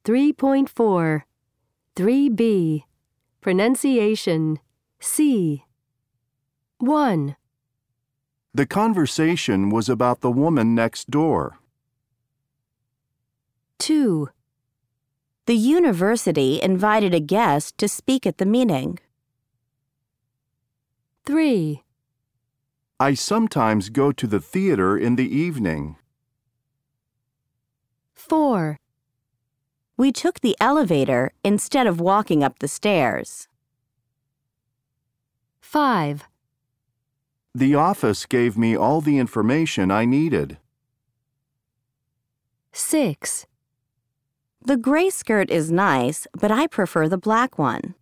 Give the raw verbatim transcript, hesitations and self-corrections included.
three point four. three B. Pronunciation. C. one. The conversation was about the woman next door. two. The university invited a guest to speak at the meeting. three. I sometimes go to the theater in the evening. four. We took the elevator instead of walking up the stairs. five. The office gave me all the information I needed. six. The gray skirt is nice, but I prefer the black one.